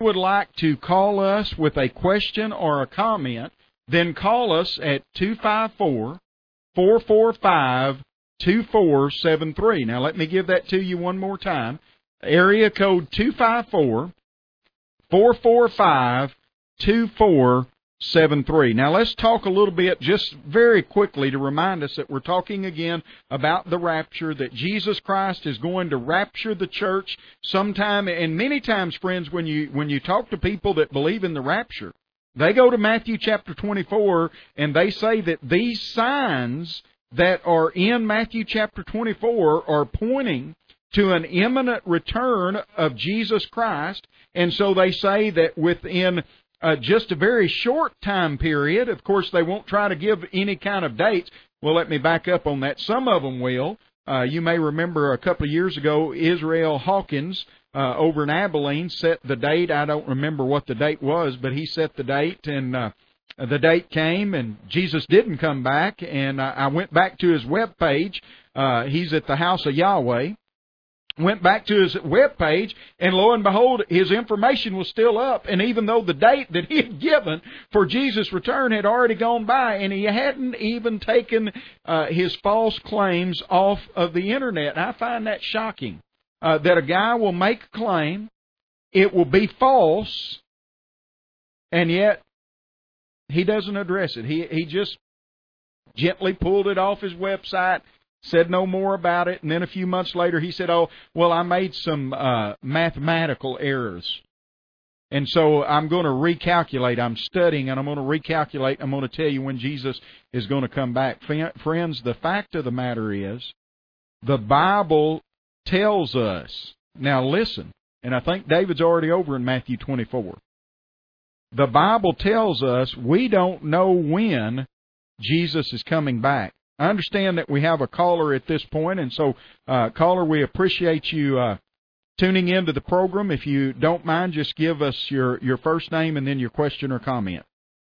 would like to call us with a question or a comment, then call us at 254-445-2473. Now, let me give that to you one more time. Area code 254-445-2473. Now, let's talk a little bit, just very quickly, to remind us that we're talking again about the rapture, that Jesus Christ is going to rapture the church sometime. And many times, friends, when you talk to people that believe in the rapture, they go to Matthew chapter 24, and they say that these signs that are in Matthew chapter 24 are pointing to an imminent return of Jesus Christ. And so they say that within just a very short time period, of course, they won't try to give any kind of dates. Well, let me back up on that. Some of them will. You may remember a couple of years ago, Israel Hawkins over in Abilene set the date. I don't remember what the date was, but he set the date, and the date came, and Jesus didn't come back. And I went back to his web page. He's at the House of Yahweh. Went back to his web page, and lo and behold, his information was still up. And even though the date that he had given for Jesus' return had already gone by, and he hadn't even taken his false claims off of the Internet. And I find that shocking, that a guy will make a claim, it will be false, and yet he doesn't address it. He just gently pulled it off his website, said no more about it, and then a few months later he said, oh, well, I made some mathematical errors, and so I'm going to recalculate. I'm studying, and I'm going to recalculate. I'm going to tell you when Jesus is going to come back. Friends, the fact of the matter is, the Bible tells us, now listen, and I think David's already over in Matthew 24. The Bible tells us we don't know when Jesus is coming back. I understand that we have a caller at this point, and so, caller, we appreciate you tuning into the program. If you don't mind, just give us your first name and then your question or comment.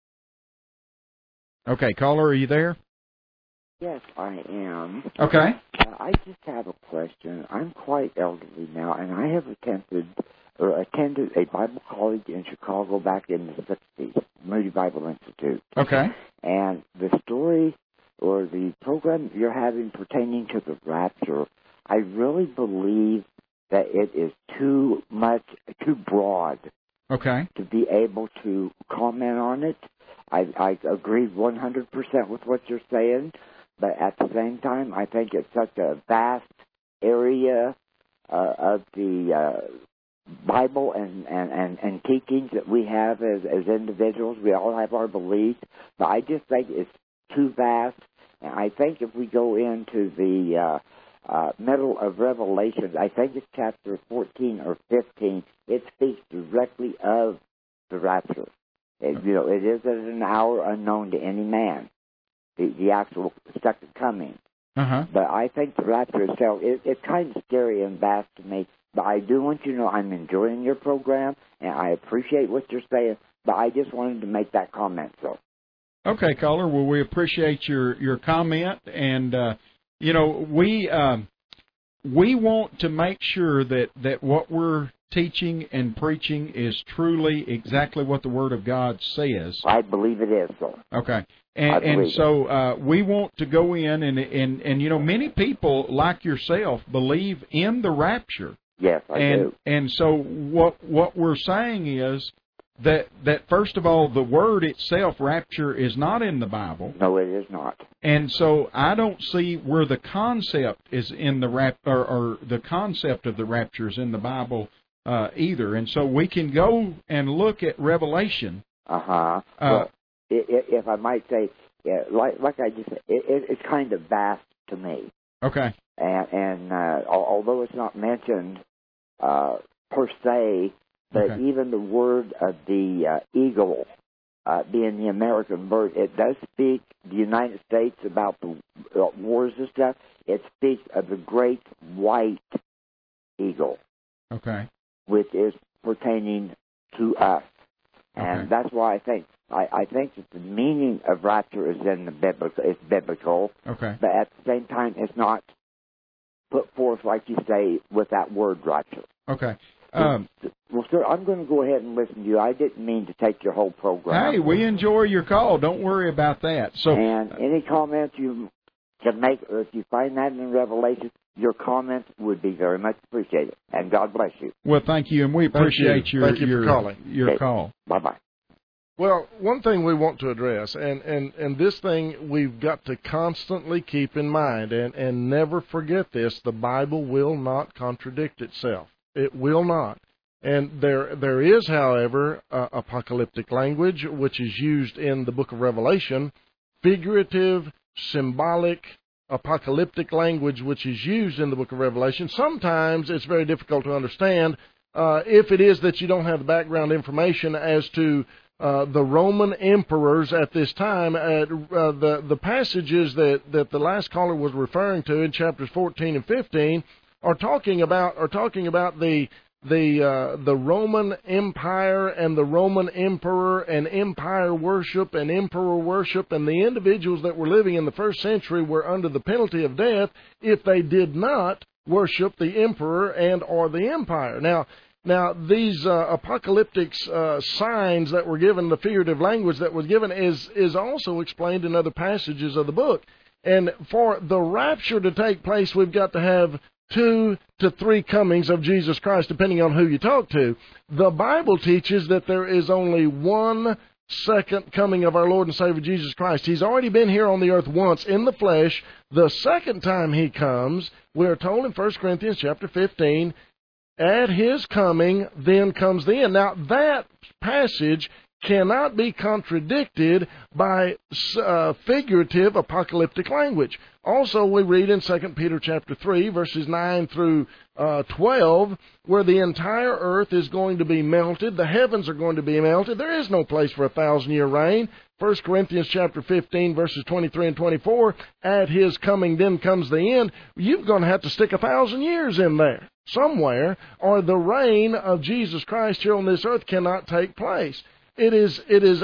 Okay, caller, are you there? Yes, I am. Okay. I just have a question. I'm quite elderly now, and I have attended a Bible college in Chicago back in the 60s, Moody Bible Institute. Okay. And the story or the program you're having pertaining to the rapture, I really believe that it is too broad, okay, to be able to comment on it. I agree 100% with what you're saying, but at the same time, I think it's such a vast area of the Bible and teachings that we have as individuals. We all have our beliefs, but I just think it's too vast. And I think if we go into the middle of Revelation, I think it's chapter 14 or 15, it speaks directly of the rapture. It is at an hour unknown to any man, the actual second coming. Uh-huh. But I think the rapture itself, it's kind of scary and vast to me. But I do want you to know I'm enjoying your program, and I appreciate what you're saying, but I just wanted to make that comment, so. Okay, caller. Well, we appreciate your comment, and we want to make sure that what we're teaching and preaching is truly exactly what the Word of God says. I believe it is, so. Okay, and so we want to go in and many people like yourself believe in the rapture. Yes, I do. And so what we're saying is that first of all, the word itself, rapture, is not in the Bible. No, it is not. And so I don't see where the concept is in the or the concept of the rapture is in the Bible either. And so we can go and look at Revelation. Uh-huh. Well, if I might say, like I just said, it's kind of vast to me. Okay. And although it's not mentioned per se, but okay. even the word of the eagle being the American bird, it does speak the United States about the wars and stuff. It speaks of the great white eagle, okay, which is pertaining to us. And okay. that's why I think that the meaning of rapture is in the biblical. It's biblical, okay. But at the same time, it's not put forth, like you say, with that word rapture. Okay. Well, sir, I'm going to go ahead and listen to you. I didn't mean to take your whole program. Hey, we enjoy your call. Don't worry about that. So, and any comments you can make, or if you find that in Revelation, your comments would be very much appreciated. And God bless you. Well, thank you, and we appreciate your calling. Your call. Bye-bye. Well, one thing we want to address, and this thing we've got to constantly keep in mind, and never forget this, the Bible will not contradict itself. It will not. And there is, however, apocalyptic language, which is used in the book of Revelation, figurative, symbolic, apocalyptic language, which is used in the book of Revelation. Sometimes it's very difficult to understand if it is that you don't have the background information as to the Roman emperors at this time. The passages that the last caller was referring to in chapters 14 and 15 are talking about the Roman Empire and the Roman emperor and empire worship and emperor worship, and the individuals that were living in the first century were under the penalty of death if they did not worship the emperor and or the empire. Now these apocalyptic signs that were given, the figurative language that was given, is also explained in other passages of the book. And for the rapture to take place, we've got to have 2 to 3 comings of Jesus Christ, depending on who you talk to. The Bible teaches that there is only one second coming of our Lord and Savior Jesus Christ. He's already been here on the earth once in the flesh. The second time he comes, we are told in 1 Corinthians chapter 15, at his coming, then comes the end. Now, that passage cannot be contradicted by figurative apocalyptic language. Also, we read in 2 Peter chapter 3, verses 9 through 12, where the entire earth is going to be melted. The heavens are going to be melted. There is no place for 1,000-year reign. 1 Corinthians chapter 15, verses 23 and 24, at his coming, then comes the end. You're going to have to stick 1,000 years in there somewhere, or the reign of Jesus Christ here on this earth cannot take place. It is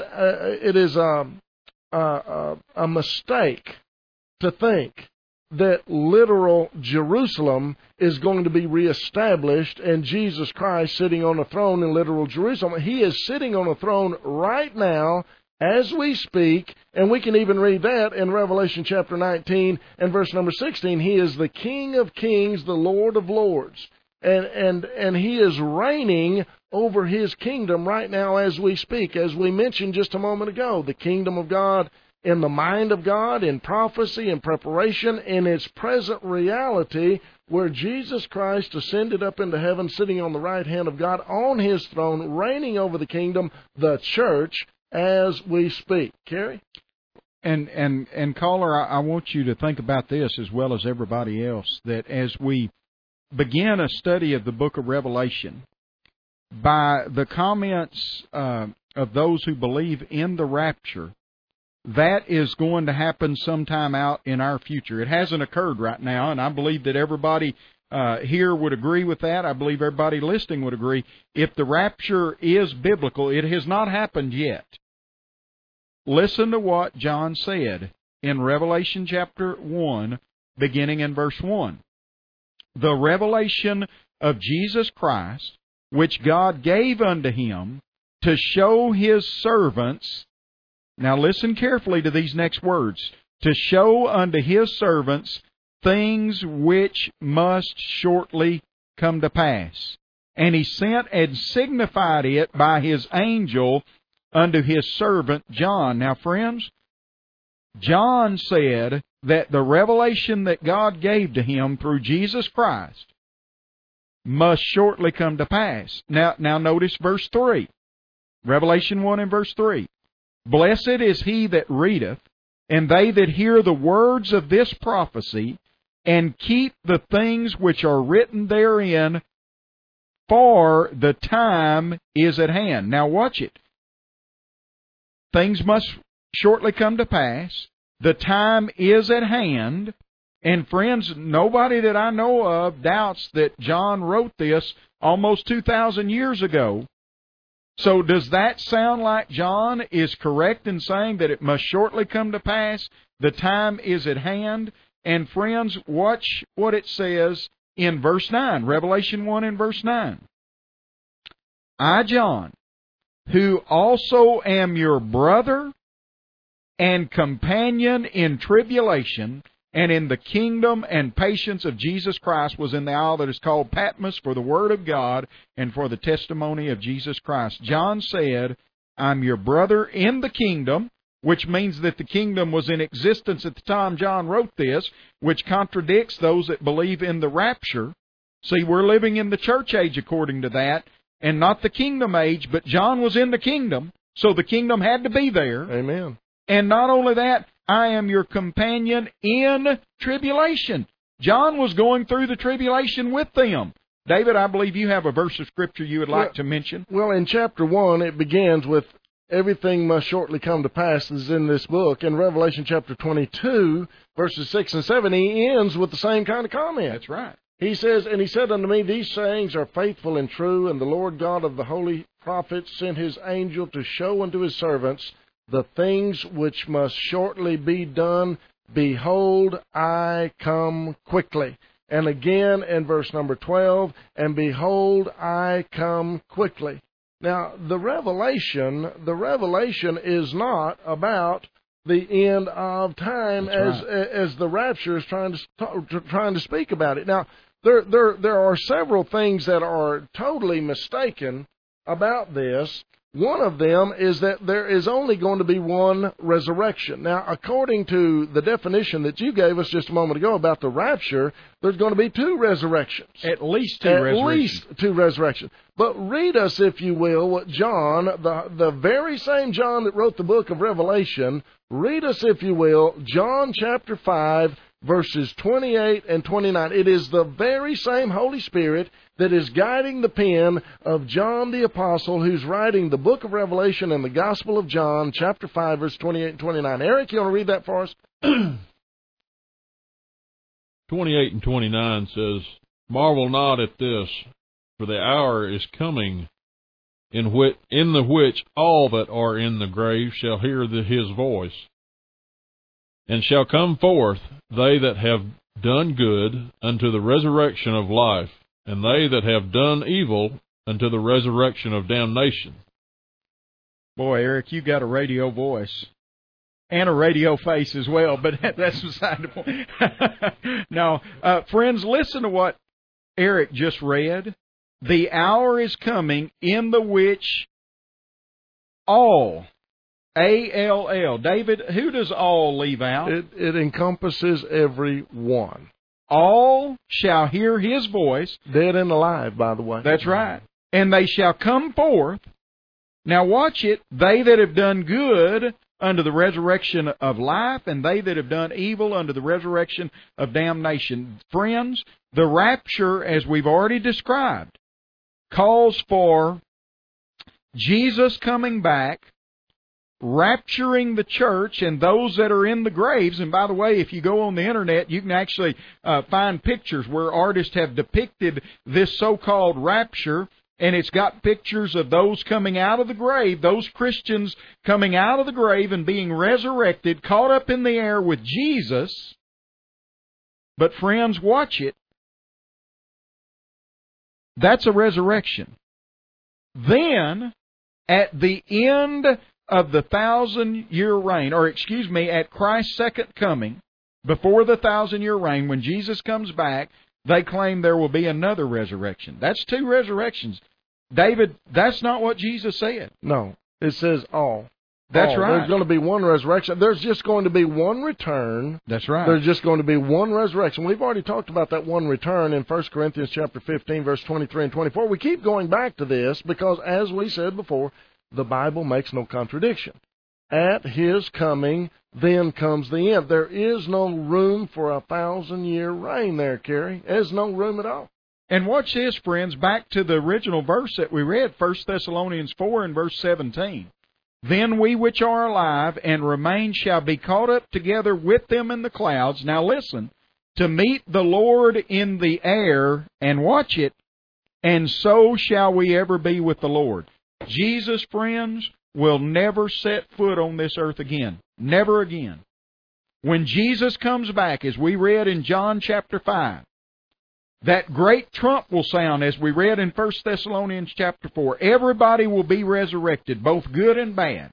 a mistake to think that literal Jerusalem is going to be reestablished and Jesus Christ sitting on a throne in literal Jerusalem. He is sitting on a throne right now as we speak, and we can even read that in Revelation chapter 19 and verse number 16. He is the King of kings, the Lord of lords, and he is reigning over his kingdom right now as we speak. As we mentioned just a moment ago, the kingdom of God in the mind of God, in prophecy, in preparation, in its present reality, where Jesus Christ ascended up into heaven, sitting on the right hand of God on his throne, reigning over the kingdom, the church, as we speak. Kerry? And caller, I want you to think about this as well as everybody else, that as we begin a study of the book of Revelation, by the comments of those who believe in the rapture, that is going to happen sometime out in our future. It hasn't occurred right now, and I believe that everybody here would agree with that. I believe everybody listening would agree. If the rapture is biblical, it has not happened yet. Listen to what John said in Revelation chapter 1, beginning in verse 1. The revelation of Jesus Christ, which God gave unto him to show his servants. Now listen carefully to these next words. To show unto his servants things which must shortly come to pass. And he sent and signified it by his angel unto his servant John. Now, friends, John said that the revelation that God gave to him through Jesus Christ must shortly come to pass. Now notice verse 3. Revelation 1 and verse 3. Blessed is he that readeth, and they that hear the words of this prophecy, and keep the things which are written therein, for the time is at hand. Now watch it. Things must shortly come to pass. The time is at hand. And friends, nobody that I know of doubts that John wrote this almost 2,000 years ago. So does that sound like John is correct in saying that it must shortly come to pass? The time is at hand. And friends, watch what it says in verse 9, Revelation 1 and verse 9. I, John, who also am your brother and companion in tribulation and in the kingdom and patience of Jesus Christ, was in the isle that is called Patmos for the word of God and for the testimony of Jesus Christ. John said, I'm your brother in the kingdom, which means that the kingdom was in existence at the time John wrote this, which contradicts those that believe in the rapture. See, we're living in the church age according to that, and not the kingdom age, but John was in the kingdom, so the kingdom had to be there. Amen. And not only that, I am your companion in tribulation. John was going through the tribulation with them. David, I believe you have a verse of Scripture you would like to mention. Well, in chapter 1, it begins with, everything must shortly come to pass, is in this book. In Revelation chapter 22, verses 6 and 7, he ends with the same kind of comment. That's right. He says, and he said unto me, these sayings are faithful and true, and the Lord God of the holy prophets sent his angel to show unto his servants the things which must shortly be done. Behold, I come quickly. And again in verse number 12, and behold, I come quickly. Now, the revelation is not about the end of time as the rapture is trying to speak about it. Now, there are several things that are totally mistaken about this. One of them is that there is only going to be one resurrection. Now, according to the definition that you gave us just a moment ago about the rapture, there's going to be two resurrections. At least two resurrections. But read us, if you will, what John, the very same John that wrote the book of Revelation, read us, if you will, John chapter 5, verses 28 and 29. It is the very same Holy Spirit that is guiding the pen of John the Apostle, who's writing the book of Revelation and the Gospel of John, chapter 5, verse 28 and 29. Eric, you want to read that for us? 28 and 29 says, Marvel not at this, for the hour is coming in the which all that are in the grave shall hear his voice, and shall come forth, they that have done good, unto the resurrection of life, and they that have done evil unto the resurrection of damnation. Boy, Eric, you got a radio voice. And a radio face as well, but that's beside the point. Now, friends, listen to what Eric just read. The hour is coming in the which all, A-L-L. David, who does all leave out? It encompasses every one. All shall hear his voice. Dead and alive, by the way. That's right. And they shall come forth. Now watch it. They that have done good unto the resurrection of life, and they that have done evil unto the resurrection of damnation. Friends, the rapture, as we've already described, calls for Jesus coming back, rapturing the church and those that are in the graves. And by the way, if you go on the internet, you can actually find pictures where artists have depicted this so-called rapture, and it's got pictures of those coming out of the grave, those Christians coming out of the grave and being resurrected, caught up in the air with Jesus. But friends, watch it. That's a resurrection. Then, at the end of the 1,000-year reign, at Christ's second coming, before the 1,000-year reign, when Jesus comes back, they claim there will be another resurrection. That's two resurrections. David, that's not what Jesus said. No, it says all. That's right. There's going to be one resurrection. There's just going to be one return. That's right. There's just going to be one resurrection. We've already talked about that one return in 1 Corinthians chapter 15, verse 23 and 24. We keep going back to this because, as we said before, the Bible makes no contradiction. At his coming, then comes the end. There is no room for a 1,000-year reign there, Kerry. There's no room at all. And watch this, friends, back to the original verse that we read, 1 Thessalonians 4 and verse 17. Then we which are alive and remain shall be caught up together with them in the clouds. Now listen, to meet the Lord in the air, and watch it, and so shall we ever be with the Lord. Jesus, friends, will never set foot on this earth again. Never again. When Jesus comes back, as we read in John chapter 5, That great trump will sound, as we read in 1 Thessalonians chapter 4. Everybody will be resurrected, both good and bad.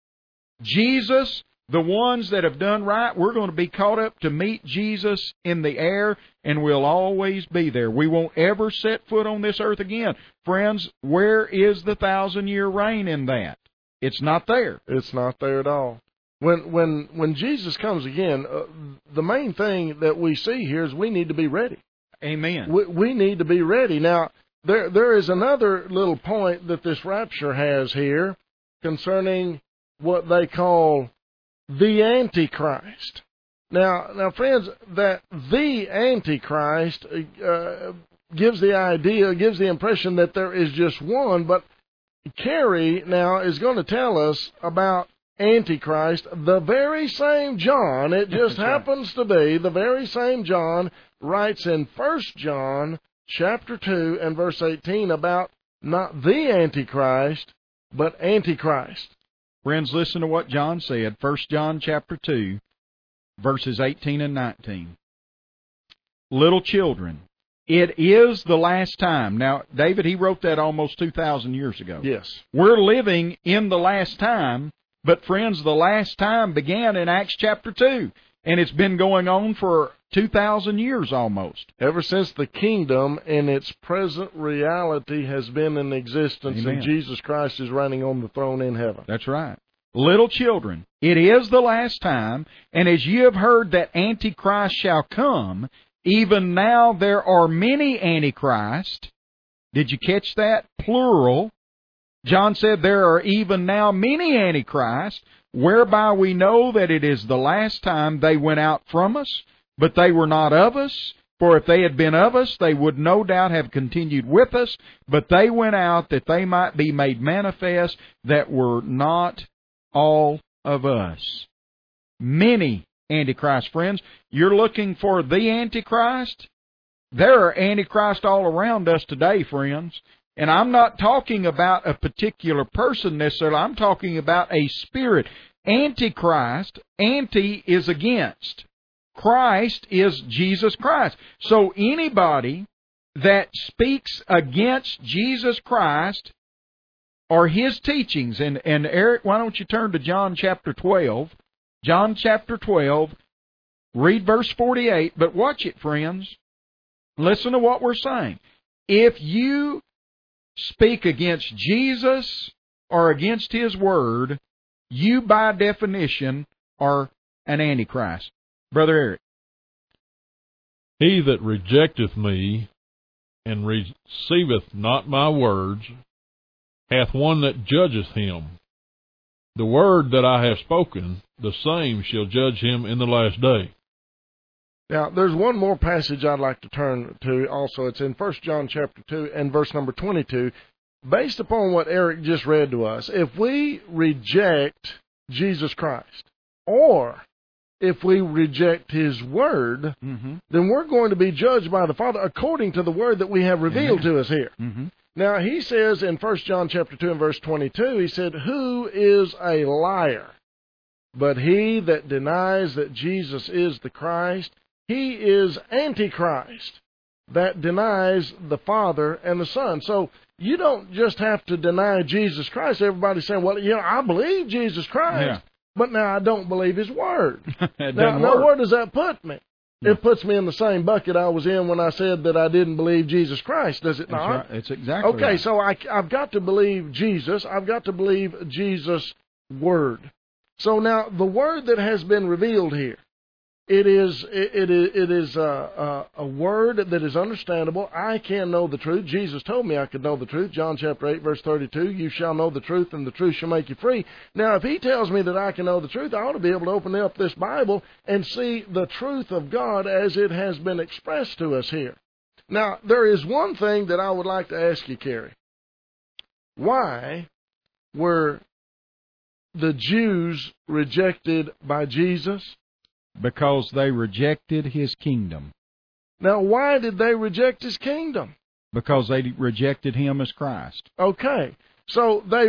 Jesus, the ones that have done right, we're going to be caught up to meet Jesus in the air, and we'll always be there. We won't ever set foot on this earth again. Friends, where is the 1,000-year reign in that? It's not there. It's not there at all. When Jesus comes again, the main thing that we see here is we need to be ready. Amen. We need to be ready. Now, there is another little point that this rapture has here concerning what they call the Antichrist. Now, friends, that the Antichrist gives the impression that there is just one, but Carrie now is going to tell us about Antichrist, the very same John. It just happens to be the very same John writes in 1 John chapter 2 and verse 18 about not the Antichrist, but Antichrist. Friends, listen to what John said, 1 John chapter 2, verses 18 and 19. Little children, it is the last time. Now, David, he wrote that almost 2,000 years ago. Yes. We're living in the last time, but friends, the last time began in Acts chapter 2, and it's been going on for 2,000 years almost. Ever since the kingdom in its present reality has been in existence. Amen. And Jesus Christ is reigning on the throne in heaven. That's right. Little children, it is the last time, and as you have heard that Antichrist shall come, even now there are many Antichrists. Did you catch that? Plural. John said there are even now many Antichrists, whereby we know that it is the last time. They went out from us, but they were not of us. For if they had been of us, they would no doubt have continued with us. But they went out that they might be made manifest that were not all of us. Many Antichrist, friends. You're looking for the Antichrist? There are Antichrists all around us today, friends. And I'm not talking about a particular person necessarily. I'm talking about a spirit. Antichrist, anti is against. Christ is Jesus Christ. So anybody that speaks against Jesus Christ or His teachings, and Eric, why don't you turn to John chapter 12. John chapter 12, read verse 48, but watch it, friends. Listen to what we're saying. If you speak against Jesus or against His Word, you by definition are an Antichrist. Brother Eric. He that rejecteth me and receiveth not my words hath one that judgeth him. The word that I have spoken, the same shall judge him in the last day. Now, there's one more passage I'd like to turn to also. It's in 1 John chapter 2 and verse number 22. Based upon what Eric just read to us, if we reject Jesus Christ, or if we reject His Word, then we're going to be judged by the Father according to the Word that we have revealed to us here. Now, he says in 1 John chapter 2 and verse 22, he said, "Who is a liar? But he that denies that Jesus is the Christ, he is Antichrist, that denies the Father and the Son." So you don't just have to deny Jesus Christ. Everybody's saying, well, I believe Jesus Christ, but now I don't believe His Word. Now, where does that put me? It puts me in the same bucket I was in when I said that I didn't believe Jesus Christ, does it not? That's right. It's exactly okay, right. So I've got to believe Jesus. I've got to believe Jesus' Word. So now, the Word that has been revealed here, it is a word that is understandable. I can know the truth. Jesus told me I could know the truth. John chapter 8, verse 32, "You shall know the truth, and the truth shall make you free." Now, if He tells me that I can know the truth, I ought to be able to open up this Bible and see the truth of God as it has been expressed to us here. Now, there is one thing that I would like to ask you, Carrie. Why were the Jews rejected by Jesus? Because they rejected His kingdom. Now, why did they reject His kingdom? Because they rejected Him as Christ. Okay. So they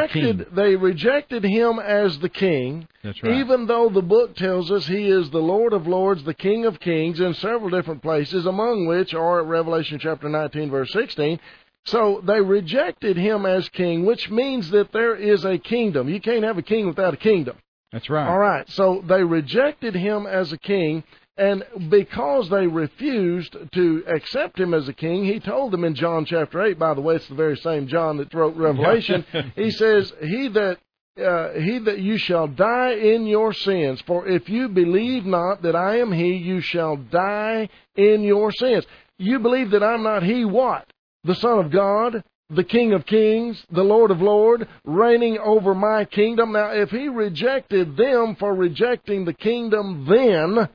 rejected him as the king. That's right. Even though the book tells us he is the Lord of Lords, the King of Kings, in several different places, among which are Revelation chapter 19, verse 16. So they rejected him as king, which means that there is a kingdom. You can't have a king without a kingdom. That's right. All right. So they rejected him as a king, and because they refused to accept him as a king, he told them in John chapter 8, by the way, it's the very same John that wrote Revelation, he says, He that you shall die in your sins, for if you believe not that I am he, you shall die in your sins. You believe that I'm not he, what? The Son of God, the King of Kings, the Lord of Lords, reigning over my kingdom. Now, if he rejected them for rejecting the kingdom then,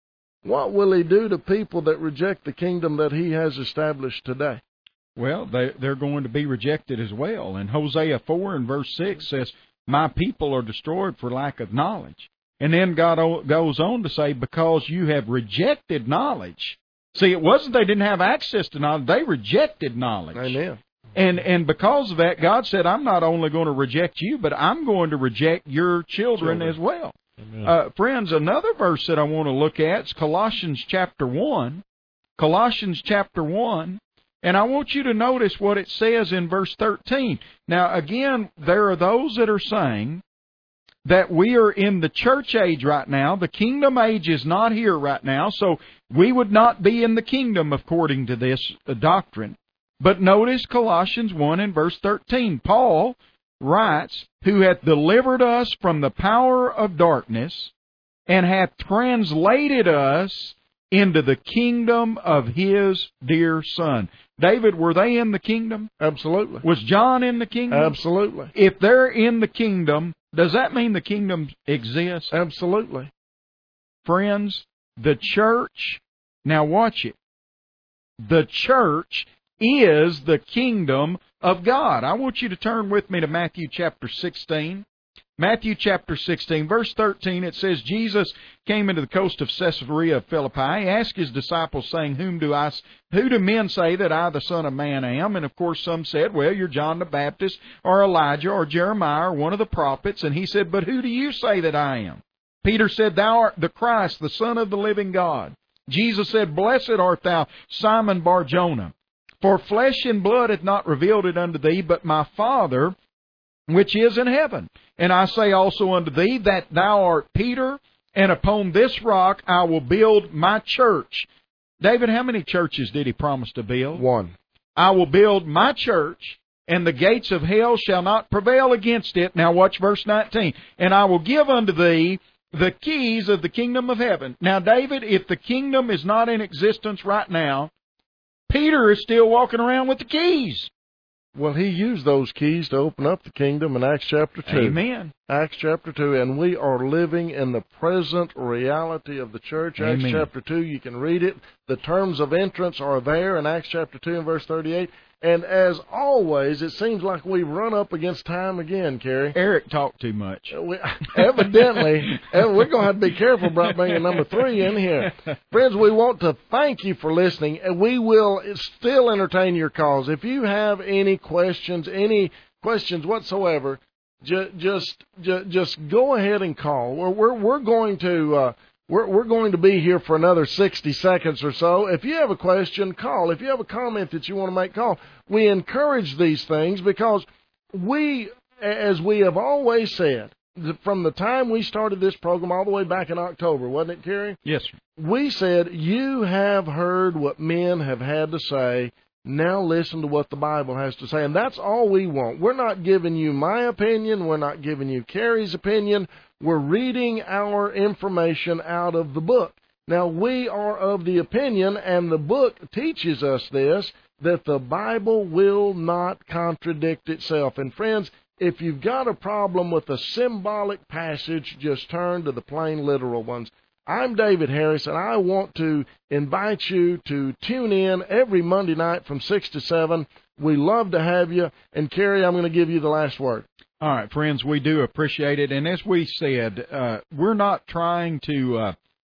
what will he do to people that reject the kingdom that he has established today? Well, they're going to be rejected as well. And Hosea 4 and verse 6 says, my people are destroyed for lack of knowledge. And then God goes on to say, because you have rejected knowledge. See, it wasn't they didn't have access to knowledge. They rejected knowledge. Amen. And because of that, God said, I'm not only going to reject you, but I'm going to reject your children as well. Friends, another verse that I want to look at is Colossians chapter 1. Colossians chapter 1. And I want you to notice what it says in verse 13. Now, again, there are those that are saying that we are in the church age right now. The kingdom age is not here right now, so we would not be in the kingdom according to this doctrine. But notice Colossians 1 and verse 13. Paul writes, who hath delivered us from the power of darkness and hath translated us into the kingdom of his dear Son. David, were they in the kingdom? Absolutely. Was John in the kingdom? Absolutely. If they're in the kingdom, does that mean the kingdom exists? Absolutely. Friends, the church, now watch it. The church is the kingdom of God. I want you to turn with me to Matthew chapter 16. Matthew chapter 16, verse 13, it says, Jesus came into the coast of Caesarea Philippi. He asked his disciples, saying, Who do men say that I, the Son of Man, am? And of course some said, well, you're John the Baptist, or Elijah, or Jeremiah, or one of the prophets. And he said, but who do you say that I am? Peter said, Thou art the Christ, the Son of the living God. Jesus said, Blessed art thou, Simon Bar-Jonah. For flesh and blood hath not revealed it unto thee, but my Father which is in heaven. And I say also unto thee that thou art Peter, and upon this rock I will build my church. David, how many churches did he promise to build? One. I will build my church, and the gates of hell shall not prevail against it. Now watch verse 19. And I will give unto thee the keys of the kingdom of heaven. Now, David, if the kingdom is not in existence right now, Peter is still walking around with the keys. Well, he used those keys to open up the kingdom in Acts chapter 2. Amen. Acts chapter 2, and we are living in the present reality of the church. Amen. Acts chapter 2, you can read it. The terms of entrance are there in Acts chapter 2 and verse 38. And as always, it seems like we run up against time again, Kerry. Eric talked too much. Evidently, we're going to have to be careful about bringing number 3 in here. Friends, we want to thank you for listening, and we will still entertain your calls. If you have any questions whatsoever, just go ahead and call. We're going to we're going to be here for another 60 seconds or so. If you have a question, call. If you have a comment that you want to make, call. We encourage these things because we, as we have always said, from the time we started this program all the way back in October, wasn't it, Kerry? Yes, sir. We said, you have heard what men have had to say. Now listen to what the Bible has to say. And that's all we want. We're not giving you my opinion. We're not giving you Kerry's opinion. We're reading our information out of the book. Now, we are of the opinion, and the book teaches us this, that the Bible will not contradict itself. And friends, if you've got a problem with a symbolic passage, just turn to the plain literal ones. I'm David Harris, and I want to invite you to tune in every Monday night from 6 to 7. We love to have you. And, Kerry, I'm going to give you the last word. All right, friends, we do appreciate it. And as we said, we're not trying to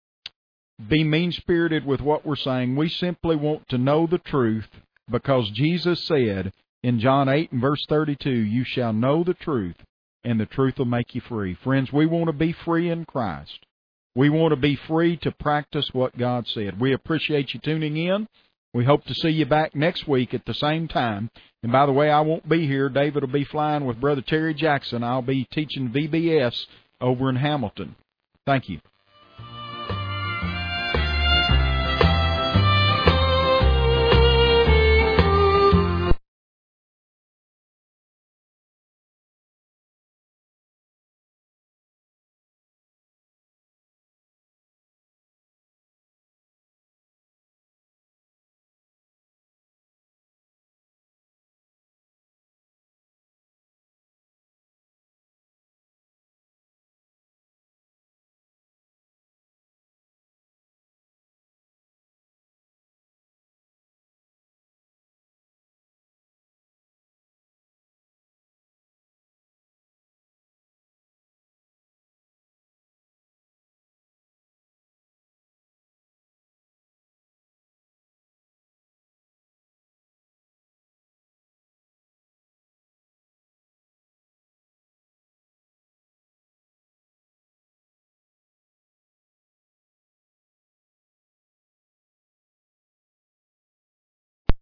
be mean-spirited with what we're saying. We simply want to know the truth because Jesus said, in John 8 and verse 32, you shall know the truth, and the truth will make you free. Friends, we want to be free in Christ. We want to be free to practice what God said. We appreciate you tuning in. We hope to see you back next week at the same time. And by the way, I won't be here. David will be flying with Brother Terry Jackson. I'll be teaching VBS over in Hamilton. Thank you.